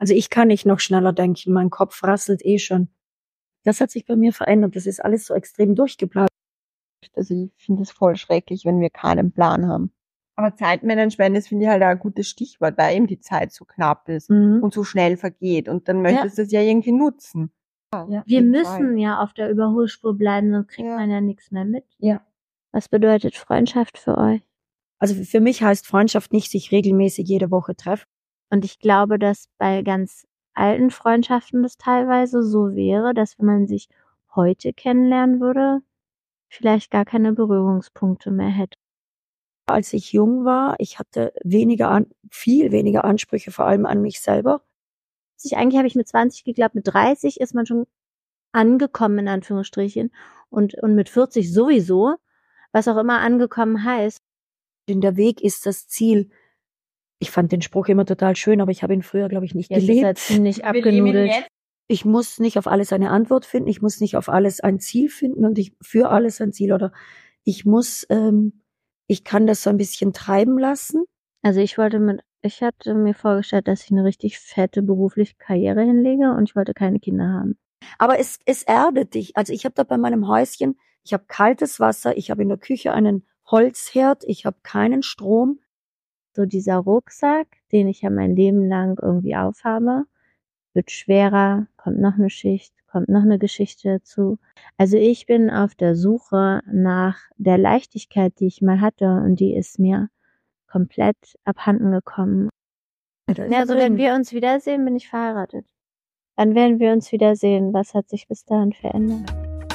Also ich kann nicht noch schneller denken, mein Kopf rasselt schon. Das hat sich bei mir verändert, das ist alles so extrem durchgeplant. Also ich finde es voll schrecklich, wenn wir keinen Plan haben. Aber Zeitmanagement ist, finde ich, halt auch ein gutes Stichwort, weil eben die Zeit so knapp ist und so schnell vergeht. Und dann möchtest du es ja irgendwie nutzen. Ja. Wir müssen ja auf der Überholspur bleiben, sonst kriegt man ja nichts mehr mit. Ja. Was bedeutet Freundschaft für euch? Also für mich heißt Freundschaft nicht, sich regelmäßig jede Woche treffen. Und ich glaube, dass bei ganz alten Freundschaften das teilweise so wäre, dass wenn man sich heute kennenlernen würde, vielleicht gar keine Berührungspunkte mehr hätte. Als ich jung war, ich hatte viel weniger Ansprüche, vor allem an mich selber. Eigentlich habe ich mit 20 geglaubt, mit 30 ist man schon angekommen, in Anführungsstrichen, und mit 40 sowieso, was auch immer angekommen heißt. Der Weg ist das Ziel. Ich fand den Spruch immer total schön, aber ich habe ihn früher, glaube ich, nicht gelebt. Jetzt ist er ziemlich abgenudelt. Ich muss nicht auf alles eine Antwort finden, ich muss nicht auf alles ein Ziel finden und ich für alles ein Ziel oder ich kann das so ein bisschen treiben lassen. Also ich hatte mir vorgestellt, dass ich eine richtig fette berufliche Karriere hinlege und ich wollte keine Kinder haben. Aber es erdet dich. Also ich habe da bei meinem Häuschen, ich habe kaltes Wasser, ich habe in der Küche einen Holzherd, ich habe keinen Strom. So dieser Rucksack, den ich ja mein Leben lang irgendwie aufhabe, wird schwerer, kommt noch eine Schicht, kommt noch eine Geschichte dazu. Also ich bin auf der Suche nach der Leichtigkeit, die ich mal hatte und die ist mir komplett abhanden gekommen. Also wenn wir uns wiedersehen, bin ich verheiratet. Dann werden wir uns wiedersehen. Was hat sich bis dahin verändert?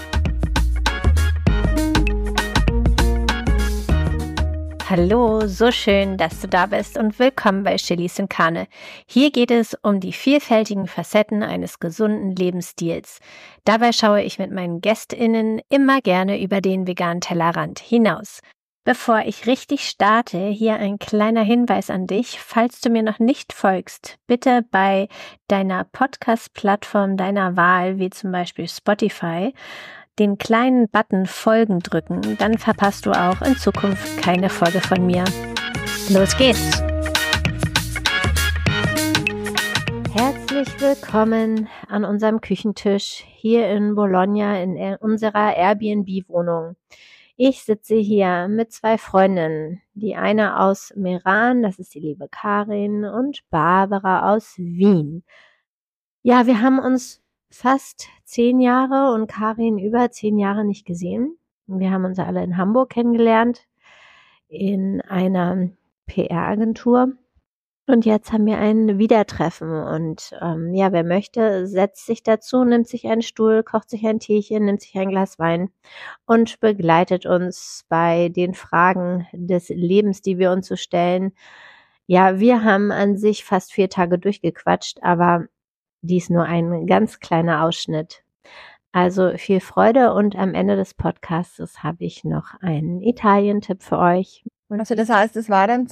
Hallo, so schön, dass du da bist und willkommen bei Chilis und Karne. Hier geht es um die vielfältigen Facetten eines gesunden Lebensstils. Dabei schaue ich mit meinen GästInnen immer gerne über den veganen Tellerrand hinaus. Bevor ich richtig starte, hier ein kleiner Hinweis an dich, falls du mir noch nicht folgst, bitte bei deiner Podcast-Plattform deiner Wahl, wie zum Beispiel Spotify, den kleinen Button Folgen drücken, dann verpasst du auch in Zukunft keine Folge von mir. Los geht's! Herzlich willkommen an unserem Küchentisch hier in Bologna in unserer Airbnb-Wohnung. Ich sitze hier mit zwei Freundinnen, die eine aus Meran, das ist die liebe Karin, und Barbara aus Wien. Ja, wir haben uns fast 10 Jahre und Karin über 10 Jahre nicht gesehen. Wir haben uns alle in Hamburg kennengelernt, in einer PR-Agentur. Und jetzt haben wir ein Wiedertreffen. Und wer möchte, setzt sich dazu, nimmt sich einen Stuhl, kocht sich ein Teechen, nimmt sich ein Glas Wein und begleitet uns bei den Fragen des Lebens, die wir uns so stellen. Ja, wir haben an sich fast 4 Tage durchgequatscht, aber dies nur ein ganz kleiner Ausschnitt. Also viel Freude und am Ende des Podcasts habe ich noch einen Italien-Tipp für euch. Also das heißt, es war dann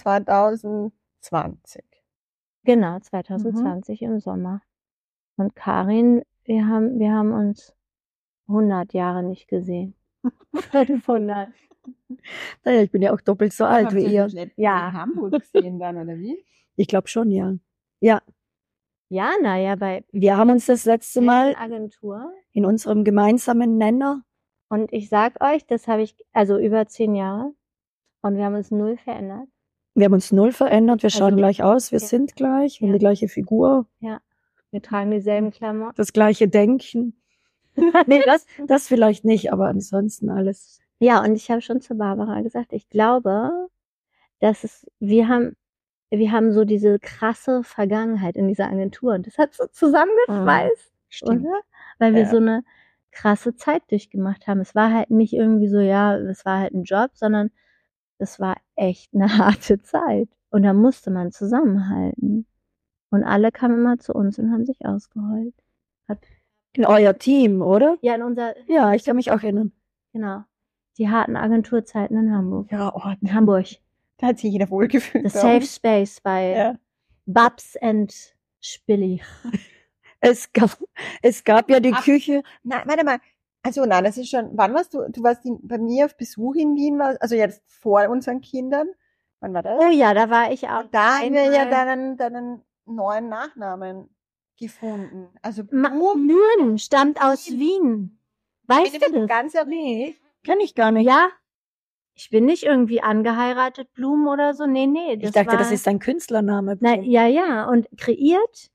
2020. Genau, 2020 im Sommer. Und Karin, wir haben uns 100 Jahre nicht gesehen. 500. Naja, ich bin ja auch doppelt so alt wie ihr. Ja. In Hamburg gesehen dann, oder wie? Ich glaube schon, ja. Ja. Ja, naja, wir haben uns das letzte Mal Agentur in unserem gemeinsamen Nenner. Und ich sag euch, das habe ich, also über 10 Jahre. Und wir haben uns null verändert. Wir haben uns null verändert, wir schauen gleich aus, wir sind gleich, wir haben die gleiche Figur. Ja, wir tragen dieselben Klamotten. Das gleiche Denken. Nee, das vielleicht nicht, aber ansonsten alles. Ja, und ich habe schon zu Barbara gesagt, ich glaube, dass wir haben so diese krasse Vergangenheit in dieser Agentur und das hat so zusammengeschweißt, oder? Weil wir so eine krasse Zeit durchgemacht haben. Es war halt nicht irgendwie so, es war halt ein Job, sondern es war echt eine harte Zeit. Und da musste man zusammenhalten. Und alle kamen immer zu uns und haben sich ausgeheult. In euer Team, oder? Ja, in unser... Ja, ich kann mich auch erinnern. Genau. Die harten Agenturzeiten in Hamburg. Ja, in Hamburg. Da hat sich jeder wohlgefühlt. The Safe Space bei Babs and Spilly. Es gab ja die Küche. Nein, warte mal. Also nein, das ist schon, wann warst du? Du warst bei mir auf Besuch in Wien, also jetzt vor unseren Kindern. Wann war das? Oh ja, da war ich auch. Und da haben wir ja deinen neuen Nachnamen gefunden. Also Blum stammt aus Wien. Weißt du das? Ganz ehrlich. Kenn ich gar nicht. Ja. Ich bin nicht irgendwie angeheiratet, Blum oder so. Nee. Ich dachte, das ist ein Künstlername. Na, ja. Und kreiert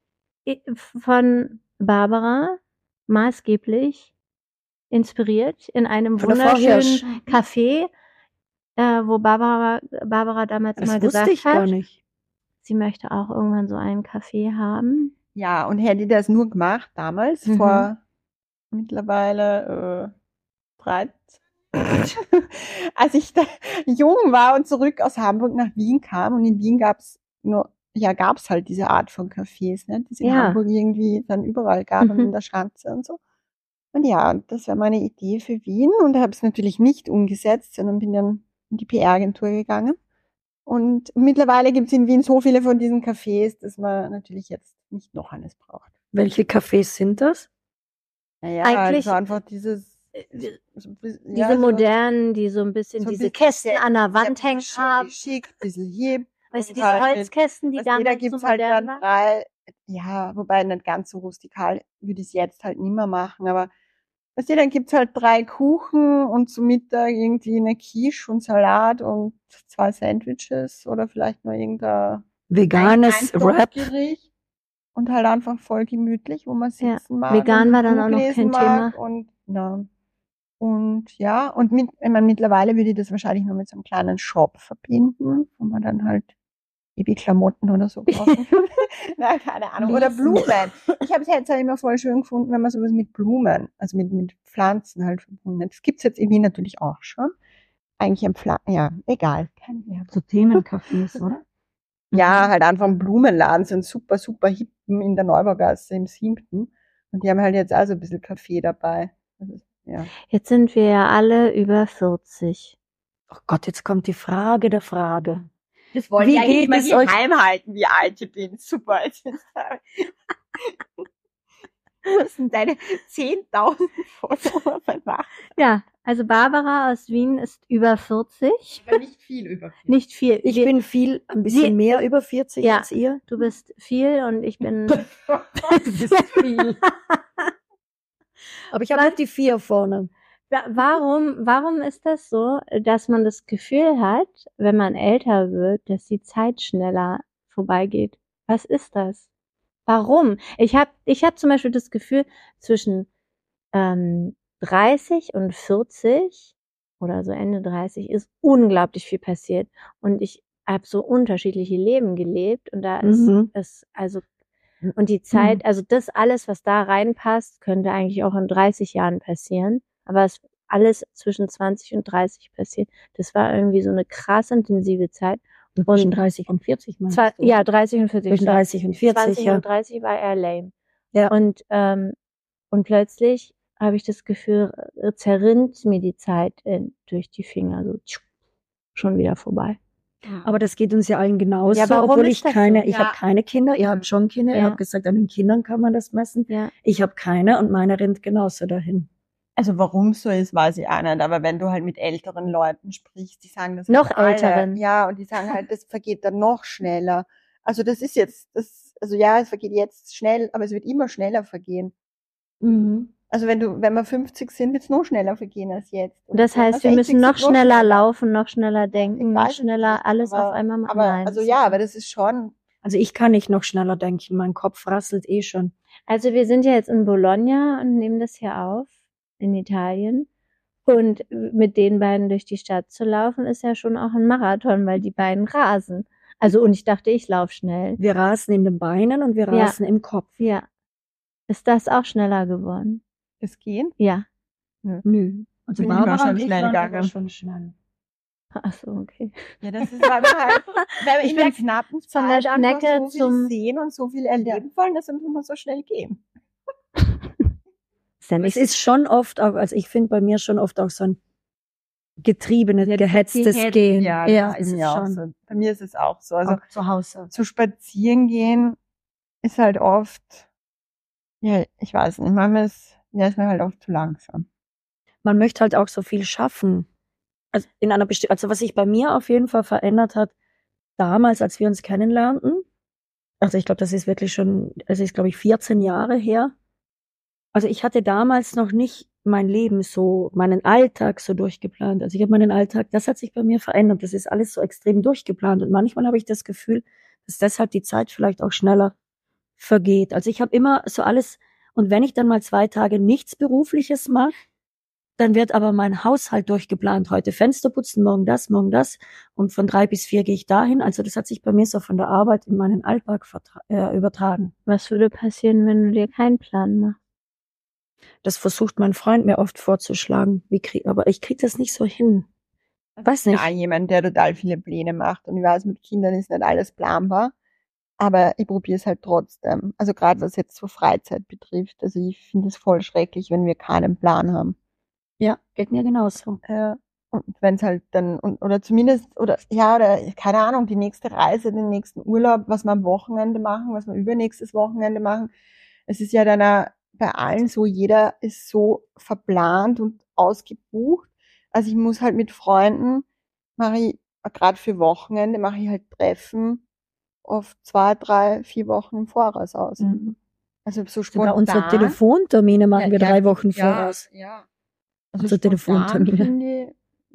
von Barbara, maßgeblich inspiriert in einem Von der Frau Hirsch. wunderschönen Café, wo Barbara damals Das mal wusste gesagt ich gar hat, nicht. sie möchte auch irgendwann so einen Café haben. Ja, und hätte das nur gemacht damals, vor mittlerweile 13. Als ich da jung war und zurück aus Hamburg nach Wien kam, und in Wien gab's halt diese Art von Cafés, ne, die es in Hamburg irgendwie dann überall gab und in der Schanze und so. Und ja, das war meine Idee für Wien, und habe es natürlich nicht umgesetzt, sondern bin dann in die PR-Agentur gegangen. Und mittlerweile gibt es in Wien so viele von diesen Cafés, dass man natürlich jetzt nicht noch eines braucht. Welche Cafés sind das? Naja, Eigentlich also einfach diese modernen, die so ein bisschen so ein diese bisschen Kästen an der Wand hängen haben. Schick, bisschen hip. Weißt du, diese Holzkästen, die da damals gibt's so halt modern dann waren? wobei nicht ganz so rustikal würde ich es jetzt halt nicht mehr machen, aber weißt du, dann gibt's halt 3 Kuchen und zum Mittag irgendwie eine Quiche und Salat und 2 Sandwiches oder vielleicht noch irgendein veganes Wrap. Gericht und halt einfach voll gemütlich, wo man sitzen mag. Vegan und war dann Buch auch noch lesen kein mag Thema. Und mittlerweile würde ich das wahrscheinlich nur mit so einem kleinen Shop verbinden, wo man dann halt Babyklamotten oder so kaufen. Na, keine Ahnung. Oder Blumen. Ich habe es jetzt halt immer voll schön gefunden, wenn man sowas mit Blumen, also mit Pflanzen halt verbunden hat. Das gibt's jetzt irgendwie natürlich auch schon. Eigentlich egal. So Themencafés, oder? Ja, halt einfach ein Blumenladen, so ein super, super hippen in der Neubaugasse im 7. Und die haben halt jetzt auch so ein bisschen Kaffee dabei. Ja. Jetzt sind wir ja alle über 40. Oh Gott, jetzt kommt die Frage der Frage. Das wollen Wie wir eigentlich geht mal es geheim halten, wie alt ich bin. Super. Das sind deine 10.000 Follower. Ja, also Barbara aus Wien ist über 40. Aber nicht viel über 40. Nicht viel. Ich bin ein bisschen mehr über 40 als ihr. Du bist viel und ich bin... Du bist viel. Aber ich habe noch die 4 vorne. Warum ist das so, dass man das Gefühl hat, wenn man älter wird, dass die Zeit schneller vorbeigeht? Was ist das? Warum? Ich hab zum Beispiel das Gefühl, zwischen 30 und 40 oder so Ende 30 ist unglaublich viel passiert. Und ich habe so unterschiedliche Leben gelebt, und da ist also und die Zeit, also das alles, was da reinpasst, könnte eigentlich auch in 30 Jahren passieren. Aber es alles zwischen 20 und 30 passiert. Das war irgendwie so eine krass intensive Zeit. Und zwischen 30 und 40 meinst du? Ja, 30 und 40. Zwischen 30 und 40, 20 und 30 war eher lame. Ja. Und plötzlich habe ich das Gefühl, zerrinnt mir die Zeit durch die Finger. So schon wieder vorbei. Aber das geht uns ja allen genauso, Ja, warum obwohl ist ich das keine, so? ich habe keine Kinder, ihr habt schon Kinder, ihr habt gesagt, an den Kindern kann man das messen. Ja. Ich habe keine und meine rennt genauso dahin. Also warum so ist, weiß ich auch nicht, aber wenn du halt mit älteren Leuten sprichst, die sagen das noch alle. älteren. Ja, und die sagen halt, das vergeht dann noch schneller. Also das ist jetzt, es vergeht jetzt schnell, aber es wird immer schneller vergehen. Mhm. Also wenn wir 50 sind, wird es noch schneller vergehen als jetzt. Und das heißt, wir müssen noch schneller laufen, noch schneller denken, noch schneller alles auf einmal machen. Aber das ist schon. Also ich kann nicht noch schneller denken, mein Kopf rasselt schon. Also wir sind ja jetzt in Bologna und nehmen das hier auf, in Italien. Und mit den beiden durch die Stadt zu laufen, ist ja schon auch ein Marathon, weil die beiden rasen. Also, und ich dachte, ich laufe schnell. Wir rasen in den Beinen und wir rasen im Kopf. Ja. Ist das auch schneller geworden? Das Gehen? Ja. Nö. Also Bin Barbara schon und ich schnell waren gegangen. aber schon schnell. Ach so, okay. Ja, das ist, weil wir in der knappen von der Zeit Schnecke einfach so zum viel sehen und so viel erleben wollen, dass wir immer so schnell gehen. Es ist schon oft auch, also ich finde bei mir schon oft auch so ein getriebenes, gehetztes Gehen. Ja, ist es auch schon. so. Bei mir ist es auch so. Also Auch zu Hause. zu spazieren gehen ist halt oft, ja, ich weiß nicht, manchmal ist mir halt oft zu langsam. Man möchte halt auch so viel schaffen. Also also was sich bei mir auf jeden Fall verändert hat, damals, als wir uns kennenlernten, Also ich glaube, das ist wirklich schon, es ist, glaube ich, 14 Jahre her. Also ich hatte damals noch nicht mein Leben so, meinen Alltag so durchgeplant. Also ich habe meinen Alltag, das hat sich bei mir verändert. Das ist alles so extrem durchgeplant. Und manchmal habe ich das Gefühl, dass deshalb die Zeit vielleicht auch schneller vergeht. Also ich habe immer so alles, und wenn ich dann mal 2 Tage nichts Berufliches mache, dann wird aber mein Haushalt durchgeplant. Heute Fenster putzen, morgen das. Und von 3 bis 4 gehe ich dahin. Also das hat sich bei mir so von der Arbeit in meinen Alltag übertragen. Was würde passieren, wenn du dir keinen Plan machst? Das versucht mein Freund mir oft vorzuschlagen. Aber ich krieg das nicht so hin. Weiß nicht. Ja, jemand, der total viele Pläne macht. Und ich weiß, mit Kindern ist nicht alles planbar. Aber ich probiere es halt trotzdem. Also gerade was jetzt so Freizeit betrifft. Also ich finde es voll schrecklich, wenn wir keinen Plan haben. Ja, geht mir genauso. Und wenn es halt dann, oder zumindest, oder keine Ahnung, die nächste Reise, den nächsten Urlaub, was wir am Wochenende machen, was wir übernächstes Wochenende machen. Es ist ja dann auch bei allen so, jeder ist so verplant und ausgebucht. Also ich muss halt mit Freunden, mache ich, gerade für Wochenende, mache ich halt Treffen oft 2, 3, 4 Wochen im Voraus aus. Mhm. Also so Sogar spontan. unsere Telefontermine machen wir 3 Wochen voraus. Ja. Unsere Telefontermine.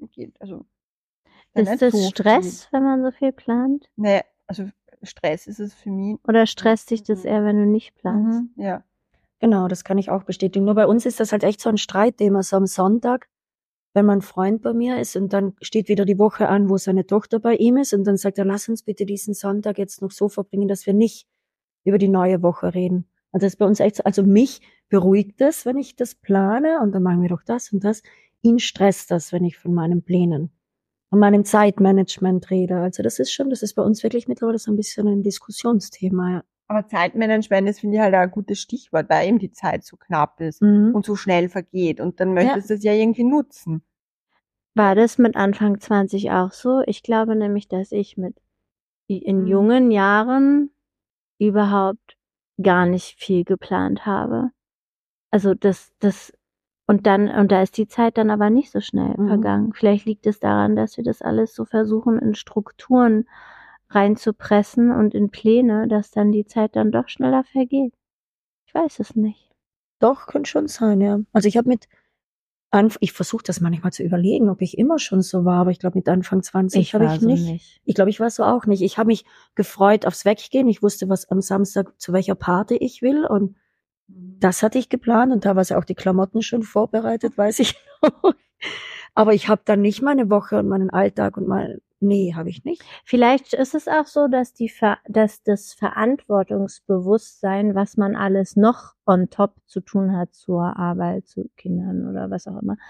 Ist das Stress, wenn man so viel plant? Nee, also Stress ist es für mich. Oder stresst dich das eher, wenn du nicht planst? Ja. Genau, das kann ich auch bestätigen. Nur bei uns ist das halt echt so ein Streitthema. So am Sonntag, wenn mein Freund bei mir ist und dann steht wieder die Woche an, wo seine Tochter bei ihm ist und dann sagt er, lass uns bitte diesen Sonntag jetzt noch so verbringen, dass wir nicht über die neue Woche reden. Also das ist bei uns echt so, also mich beruhigt das, wenn ich das plane und dann machen wir doch das und das. Ihn stresst das, wenn ich von meinen Plänen und meinem Zeitmanagement rede. Also das ist bei uns wirklich mittlerweile so ein bisschen ein Diskussionsthema, ja. Aber Zeitmanagement ist, finde ich, halt auch ein gutes Stichwort, weil eben die Zeit so knapp ist und so schnell vergeht. Und dann möchtest du es ja irgendwie nutzen. War das mit Anfang 20 auch so? Ich glaube nämlich, dass ich in jungen Jahren überhaupt gar nicht viel geplant habe. Also und da ist die Zeit dann aber nicht so schnell vergangen. Vielleicht liegt es daran, dass wir das alles so versuchen, in Strukturen reinzupressen und in Pläne, dass dann die Zeit dann doch schneller vergeht. Ich weiß es nicht. Doch, könnte schon sein, ja. Also ich versuche das manchmal zu überlegen, ob ich immer schon so war, aber ich glaube mit Anfang 20 habe ich nicht. Ich glaube, ich war so auch nicht. Ich habe mich gefreut aufs Weggehen. Ich wusste, was am Samstag zu welcher Party ich will und das hatte ich geplant und teilweise auch die Klamotten schon vorbereitet, weiß ich noch. Aber ich habe dann nicht meine Woche und meinen Alltag und nee, habe ich nicht. Vielleicht ist es auch so, dass das Verantwortungsbewusstsein, was man alles noch on top zu tun hat zur Arbeit, zu Kindern oder was auch immer,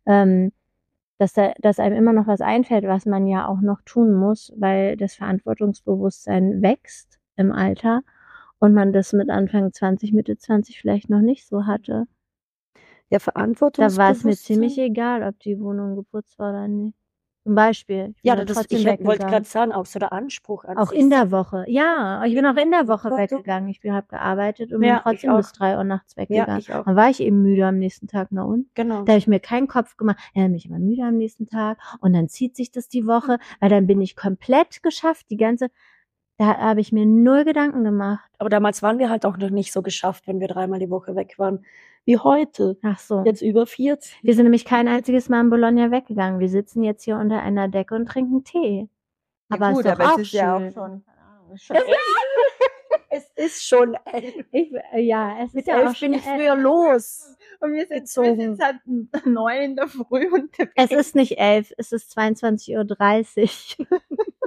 dass einem immer noch was einfällt, was man ja auch noch tun muss, weil das Verantwortungsbewusstsein wächst im Alter und man das mit Anfang 20, Mitte 20 vielleicht noch nicht so hatte. Ja, Verantwortungsbewusstsein. Da war es mir ziemlich egal, ob die Wohnung geputzt war oder nicht. Zum Beispiel. Ich wollte gerade sagen, auch so der Anspruch an auch in der Woche. Ja, ich bin auch in der Woche weggegangen. Ich habe gearbeitet und bin trotzdem bis 3 Uhr nachts weggegangen. Ja, ich auch. Dann war ich eben müde am nächsten Tag. Na und? Genau. Da habe ich mir keinen Kopf gemacht. Ich bin immer müde am nächsten Tag. Und dann zieht sich das die Woche, weil dann bin ich komplett geschafft. Da habe ich mir 0 Gedanken gemacht. Aber damals waren wir halt auch noch nicht so geschafft, wenn wir 3-mal die Woche weg waren, wie heute. Ach so. Jetzt über 40. Wir sind nämlich kein einziges Mal in Bologna weggegangen. Wir sitzen jetzt hier unter einer Decke und trinken Tee. Ja, aber gut, es ist ja auch schon. Es ist schon 11. Es mit 11 bin ich früher los. Und wir sind jetzt halt 9 in der Früh unterwegs. Es ist nicht 11, es ist 22:30 Uhr.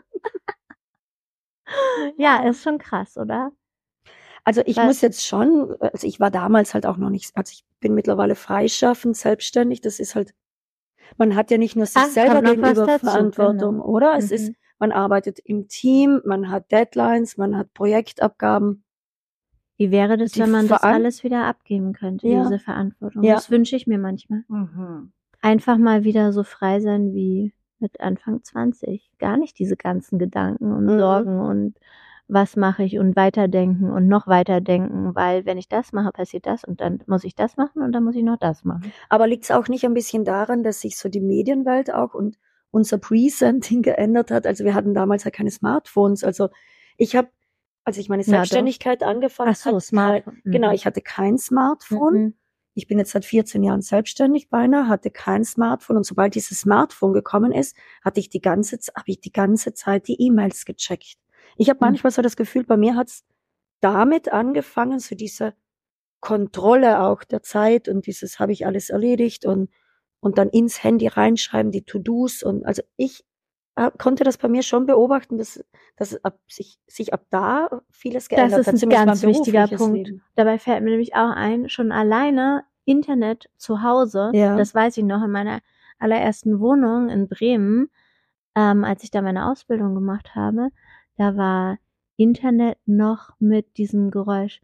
Ja, ist schon krass, oder? Also ich muss jetzt schon, also ich war damals halt auch noch nicht, also ich bin mittlerweile freischaffend, selbstständig, das ist halt, man hat ja nicht nur sich selber gegenüber Verantwortung, oder? Es ist, man arbeitet im Team, man hat Deadlines, man hat Projektabgaben. Wie wäre das, wenn man das alles wieder abgeben könnte, diese Verantwortung? Ja. Das wünsche ich mir manchmal. Einfach mal wieder so frei sein wie mit Anfang 20. Gar nicht diese ganzen Gedanken und Sorgen und was mache ich und weiterdenken und noch weiterdenken, weil wenn ich das mache, passiert das und dann muss ich das machen und dann muss ich noch das machen. Aber liegt es auch nicht ein bisschen daran, dass sich so die Medienwelt auch und unser Presenting geändert hat? Also wir hatten damals ja keine Smartphones. Also ich habe als ich meine Selbstständigkeit angefangen habe. Smartphone. Genau, ich hatte kein Smartphone. Ich bin jetzt seit 14 Jahren selbstständig beinahe, hatte kein Smartphone. Und sobald dieses Smartphone gekommen ist, habe ich die ganze Zeit die E-Mails gecheckt. Ich habe manchmal so das Gefühl, bei mir hat's damit angefangen, so diese Kontrolle auch der Zeit und dieses habe ich alles erledigt und dann ins Handy reinschreiben, die To-Dos. Und also ich konnte das bei mir schon beobachten, dass sich ab da vieles geändert hat. Das ist ein ganz wichtiger Punkt. Leben. Dabei fällt mir nämlich auch ein, schon alleine Internet zu Hause, das weiß ich noch in meiner allerersten Wohnung in Bremen, als ich da meine Ausbildung gemacht habe, da war Internet noch mit diesem Geräusch.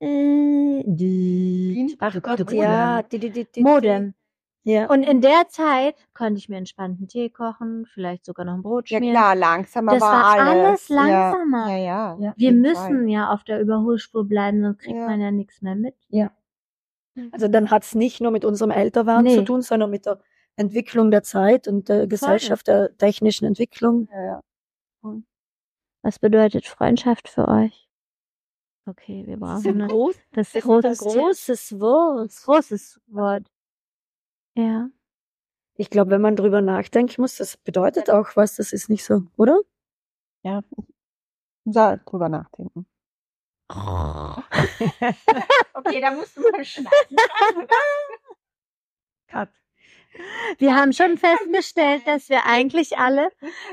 Ach Gott, ja. Modem. Ja. Und in der Zeit konnte ich mir entspannten Tee kochen, vielleicht sogar noch ein Brot schmieren. Ja klar, langsamer das war alles langsamer. Ja. Wir müssen ja auf der Überholspur bleiben, sonst kriegt man ja nichts mehr mit. Ja. Also dann hat's nicht nur mit unserem Älterwerden zu tun, sondern mit der Entwicklung der Zeit und der Gesellschaft, der technischen Entwicklung. Ja. Was bedeutet Freundschaft für euch? Okay, wir brauchen das ist ein großes Wort. Großes Wort. Ja. Ich glaube, wenn man drüber nachdenken muss, das bedeutet auch was, das ist nicht so, oder? Ja, ich muss drüber nachdenken. Okay, da musst du mal schneiden. Cut. Wir haben schon festgestellt, dass wir eigentlich alle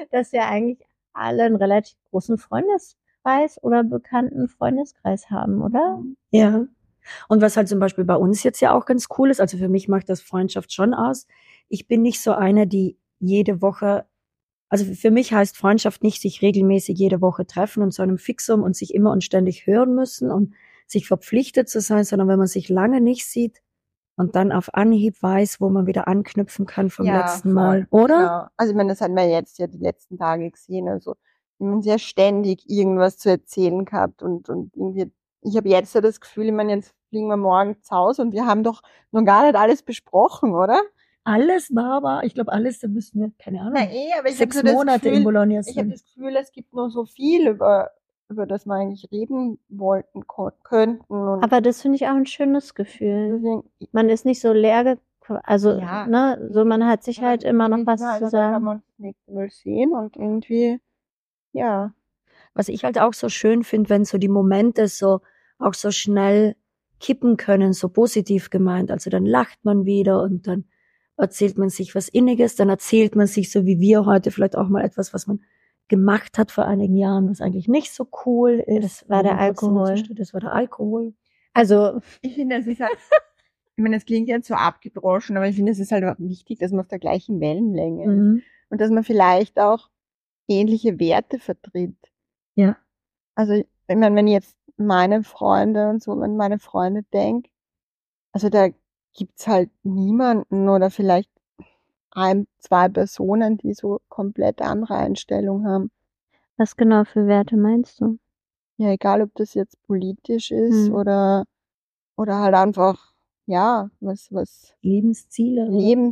einen relativ großen Freundeskreis oder bekannten Freundeskreis haben, oder? Ja. Und was halt zum Beispiel bei uns jetzt ja auch ganz cool ist, also für mich macht das Freundschaft schon aus. Ich bin nicht so eine, die jede Woche, also für mich heißt Freundschaft nicht, sich regelmäßig jede Woche treffen und so einem Fixum und sich immer und ständig hören müssen und sich verpflichtet zu sein, sondern wenn man sich lange nicht sieht und dann auf Anhieb weiß, wo man wieder anknüpfen kann vom letzten Mal, oder? Ja. Also ich meine, das hat man jetzt ja die letzten Tage gesehen, also wir haben sehr ständig irgendwas zu erzählen gehabt und irgendwie, ich habe jetzt ja das Gefühl, ich meine, jetzt fliegen wir morgen zu Hause und wir haben doch noch gar nicht alles besprochen, oder? Alles, Barbara, ich glaube alles, da müssen wir, keine Ahnung, aber ich 6 Monate in Bologna sind. Ich habe das Gefühl, es gibt noch so viel, über das wir eigentlich reden wollten, könnten. Und aber das finde ich auch ein schönes Gefühl. Deswegen, man ist nicht so leer, also, so man hat sich halt immer noch was zu sagen. Kann man das nächste Mal sehen und irgendwie, ja. Was ich halt auch so schön finde, wenn so die Momente so auch so schnell kippen können, so positiv gemeint. Also dann lacht man wieder und dann erzählt man sich was Inniges, dann erzählt man sich so wie wir heute vielleicht auch mal etwas, was man gemacht hat vor einigen Jahren, was eigentlich nicht so cool ist. Das war der Alkohol. Das war der Alkohol. Also ich finde, es ist halt, ich meine, das klingt jetzt so abgedroschen, aber ich finde, es ist halt auch wichtig, dass man auf der gleichen Wellenlänge ist und dass man vielleicht auch ähnliche Werte vertritt. Ja. Also ich meine, wenn ich jetzt meine Freunde und so, an meine Freunde denke, also da gibt's halt niemanden oder vielleicht 1, 2 Personen, die so komplett andere Einstellungen haben. Was genau für Werte meinst du? Ja, egal ob das jetzt politisch ist oder halt einfach, ja, was Lebensziele.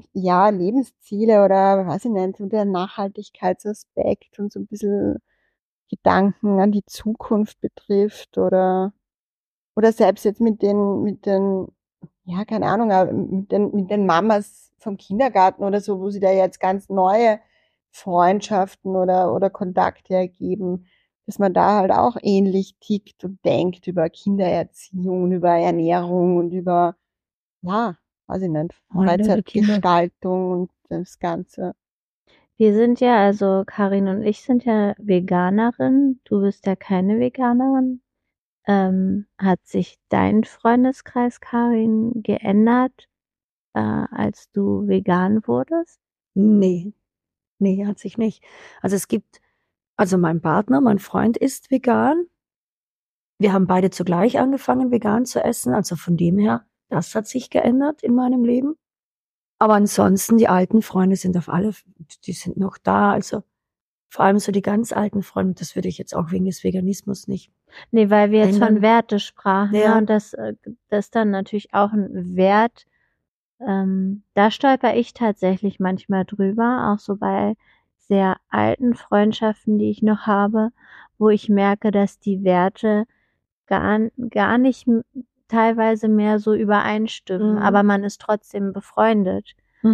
Lebensziele oder weiß ich nicht, so der Nachhaltigkeitsaspekt und so ein bisschen Gedanken an die Zukunft betrifft oder selbst jetzt mit den ja, keine Ahnung, mit den Mamas vom Kindergarten oder so, wo sie da jetzt ganz neue Freundschaften oder Kontakte ergeben, dass man da halt auch ähnlich tickt und denkt über Kindererziehung, über Ernährung und über, ja, weiß ich nicht, Freizeitgestaltung und das Ganze. Wir sind ja, also Karin und ich sind ja Veganerin, du bist ja keine Veganerin. Hat sich dein Freundeskreis, Karin, geändert, als du vegan wurdest? Nee, hat sich nicht. Also mein Partner, mein Freund ist vegan. Wir haben beide zugleich angefangen, vegan zu essen. Also von dem her, das hat sich geändert in meinem Leben. Aber ansonsten, die alten Freunde sind die sind noch da. Also vor allem so die ganz alten Freunde, das würde ich jetzt auch wegen des Veganismus nicht. Nee, weil wir jetzt von Werte sprachen, ja. Und das dann natürlich auch ein Wert, da stolper ich tatsächlich manchmal drüber, auch so bei sehr alten Freundschaften, die ich noch habe, wo ich merke, dass die Werte gar nicht teilweise mehr so übereinstimmen, aber man ist trotzdem befreundet.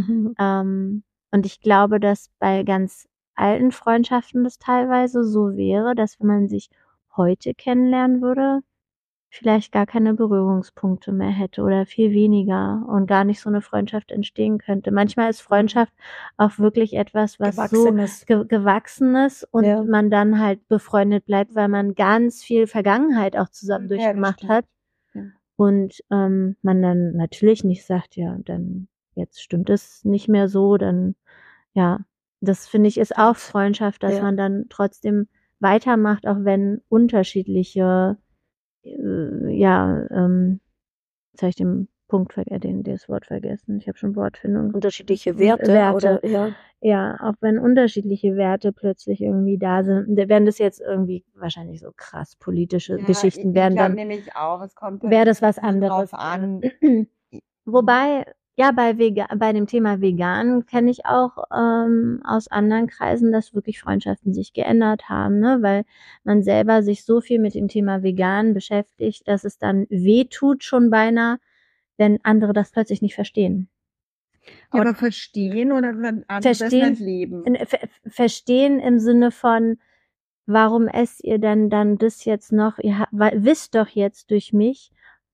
Und ich glaube, dass bei ganz alten Freundschaften das teilweise so wäre, dass wenn man sich heute kennenlernen würde, vielleicht gar keine Berührungspunkte mehr hätte oder viel weniger und gar nicht so eine Freundschaft entstehen könnte. Manchmal ist Freundschaft auch wirklich etwas, was Gewachsenes. So Gewachsenes und man dann halt befreundet bleibt, weil man ganz viel Vergangenheit auch zusammen durchgemacht hat. Ja. Und man dann natürlich nicht sagt, ja, dann jetzt stimmt es nicht mehr so, dann das finde ich ist auch Freundschaft, dass man dann trotzdem weitermacht, auch wenn unterschiedliche jetzt habe ich den Punkt das Wort vergessen. Ich habe schon Wortfindung. Unterschiedliche Werte. Oder, ja, auch wenn unterschiedliche Werte plötzlich irgendwie da sind, wenn das jetzt irgendwie wahrscheinlich so krass politische Geschichten werden, dann nämlich auch, es kommt wäre das was anderes an. Wobei, bei dem Thema vegan kenne ich auch aus anderen Kreisen, dass wirklich Freundschaften sich geändert haben, ne? Weil man selber sich so viel mit dem Thema vegan beschäftigt, dass es dann wehtut schon beinahe, wenn andere das plötzlich nicht verstehen. Ja, aber verstehen oder wenn andere das nicht leben? Verstehen im Sinne von, warum esst ihr denn dann das jetzt noch? Ihr wisst doch jetzt durch mich,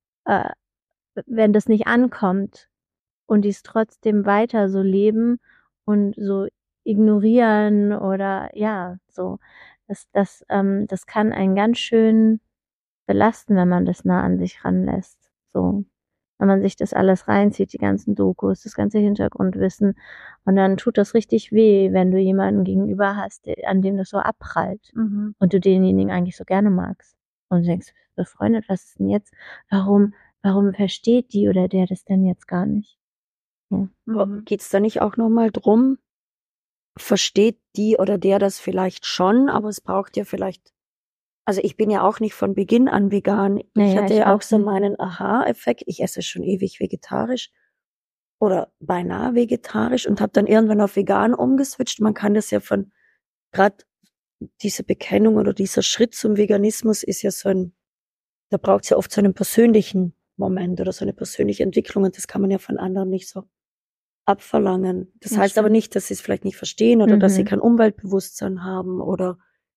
wenn das nicht ankommt, und die es trotzdem weiter so leben und so ignorieren oder so. Das kann einen ganz schön belasten, wenn man das nah an sich ranlässt. So. Wenn man sich das alles reinzieht, die ganzen Dokus, das ganze Hintergrundwissen. Und dann tut das richtig weh, wenn du jemanden gegenüber hast, an dem das so abprallt. Und du denjenigen eigentlich so gerne magst. Und du denkst, befreundet, was ist denn jetzt? Warum versteht die oder der das denn jetzt gar nicht? Geht's da nicht auch nochmal drum, versteht die oder der das vielleicht schon, aber es braucht ja vielleicht, also ich bin ja auch nicht von Beginn an vegan. Ich hatte ja auch so meinen Aha-Effekt. Ich esse schon ewig vegetarisch oder beinahe vegetarisch und habe dann irgendwann auf vegan umgeswitcht. Man kann das ja gerade diese Bekennung oder dieser Schritt zum Veganismus ist ja da braucht es ja oft so einen persönlichen Moment oder so eine persönliche Entwicklung und das kann man ja von anderen nicht so abverlangen. Das heißt aber nicht, dass sie es vielleicht nicht verstehen oder dass sie kein Umweltbewusstsein haben oder